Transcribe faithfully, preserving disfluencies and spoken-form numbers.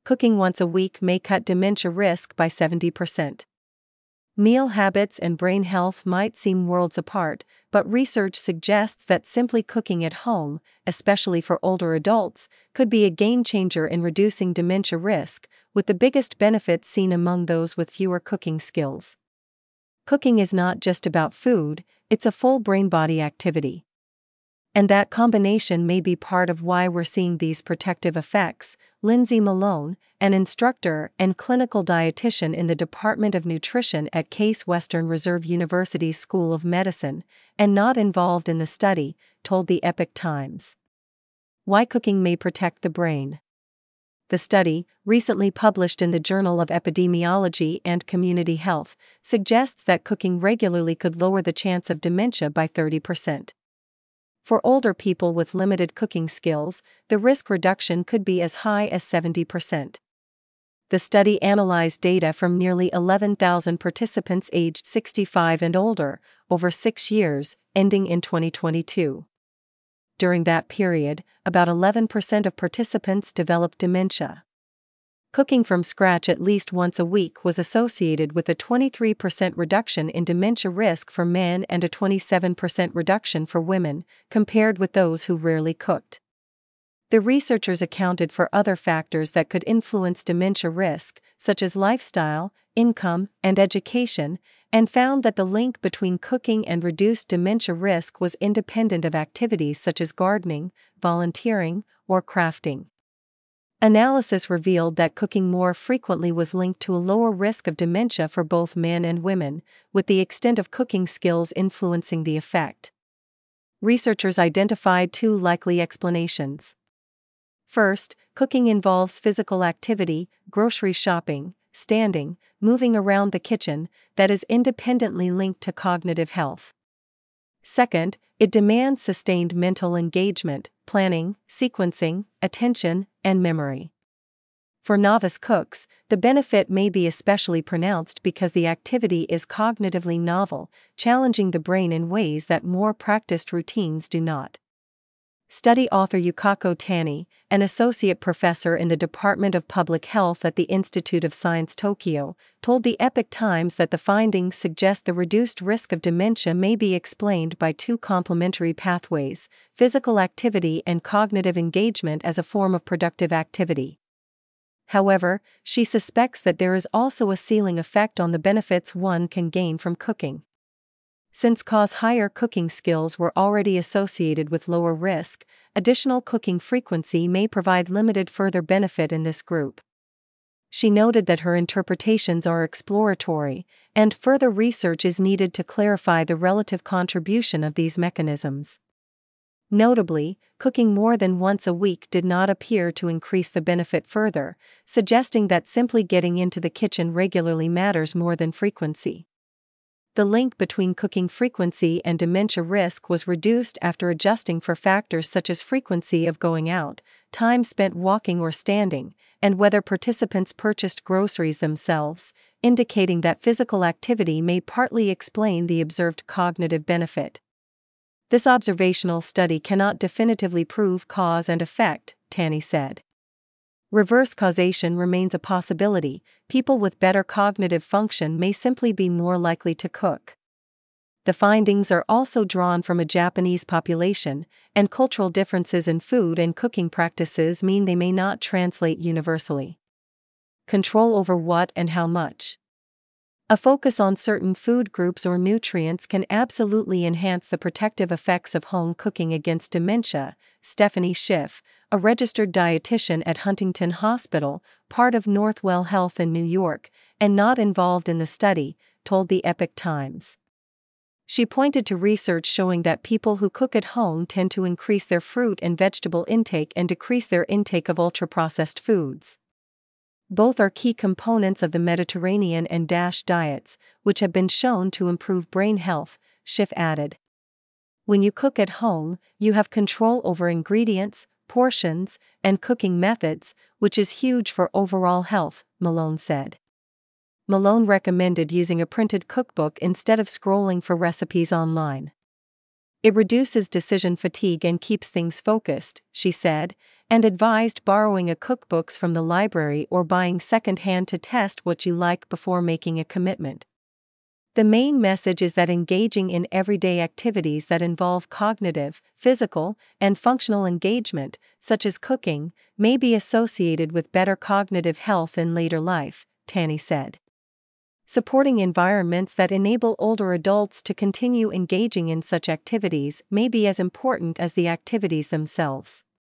cooking once a week may cut dementia risk by seventy percent. Meal habits and brain health might seem worlds apart, but research suggests that simply cooking at home, especially for older adults, could be a game changer in reducing dementia risk, with the biggest benefits seen among those with fewer cooking skills. Cooking is not just about food, it's a full brain-body activity. And that combination may be part of why we're seeing these protective effects. Lindsay Malone, an instructor and clinical dietitian in the Department of Nutrition at Case Western Reserve University's School of Medicine, and not involved in the study, told the Epoch Times. Why cooking may protect the brain. The study, recently published in the Journal of Epidemiology and Community Health, suggests that cooking regularly could lower the chance of dementia by thirty percent. For older people with limited cooking skills, the risk reduction could be as high as seventy percent. The study analyzed data from nearly eleven thousand participants aged sixty-five and older, over six years, ending in twenty twenty-two. During that period, about eleven percent of participants developed dementia. Cooking from scratch at least once a week was associated with a twenty-three percent reduction in dementia risk for men and a twenty-seven percent reduction for women, compared with those who rarely cooked. The researchers accounted for other factors that could influence dementia risk, such as lifestyle, income, and education, and found that the link between cooking and reduced dementia risk was independent of activities such as gardening, volunteering, or crafting. Analysis revealed that cooking more frequently was linked to a lower risk of dementia for both men and women, with the extent of cooking skills influencing the effect. Researchers identified two likely explanations. First, cooking involves physical activity, grocery shopping, standing, moving around the kitchen, that is independently linked to cognitive health. Second, it demands sustained mental engagement, planning, sequencing, attention, and memory. For novice cooks, the benefit may be especially pronounced because the activity is cognitively novel, challenging the brain in ways that more practiced routines do not. Study author Yukako Tani, an associate professor in the Department of Public Health at the Institute of Science Tokyo, told the Epoch Times that the findings suggest the reduced risk of dementia may be explained by two complementary pathways: physical activity and cognitive engagement as a form of productive activity. However, she suspects that there is also a ceiling effect on the benefits one can gain from cooking. Since cause higher cooking skills were already associated with lower risk, additional cooking frequency may provide limited further benefit in this group. She noted that her interpretations are exploratory, and further research is needed to clarify the relative contribution of these mechanisms. Notably, cooking more than once a week did not appear to increase the benefit further, suggesting that simply getting into the kitchen regularly matters more than frequency. The link between cooking frequency and dementia risk was reduced after adjusting for factors such as frequency of going out, time spent walking or standing, and whether participants purchased groceries themselves, indicating that physical activity may partly explain the observed cognitive benefit. This observational study cannot definitively prove cause and effect, Tani said. Reverse causation remains a possibility. People with better cognitive function may simply be more likely to cook. The findings are also drawn from a Japanese population, and cultural differences in food and cooking practices mean they may not translate universally. Control over what and how much. A focus on certain food groups or nutrients can absolutely enhance the protective effects of home cooking against dementia, Stephanie Schiff, a registered dietitian at Huntington Hospital, part of Northwell Health in New York, and not involved in the study, told the Epoch Times. She pointed to research showing that people who cook at home tend to increase their fruit and vegetable intake and decrease their intake of ultra-processed foods. Both are key components of the Mediterranean and DASH diets, which have been shown to improve brain health, Schiff added. When you cook at home, you have control over ingredients, portions, and cooking methods, which is huge for overall health, Malone said. Malone recommended using a printed cookbook instead of scrolling for recipes online. It reduces decision fatigue and keeps things focused, she said, and advised borrowing a cookbooks from the library or buying secondhand to test what you like before making a commitment. The main message is that engaging in everyday activities that involve cognitive, physical, and functional engagement, such as cooking, may be associated with better cognitive health in later life, Tani said. Supporting environments that enable older adults to continue engaging in such activities may be as important as the activities themselves.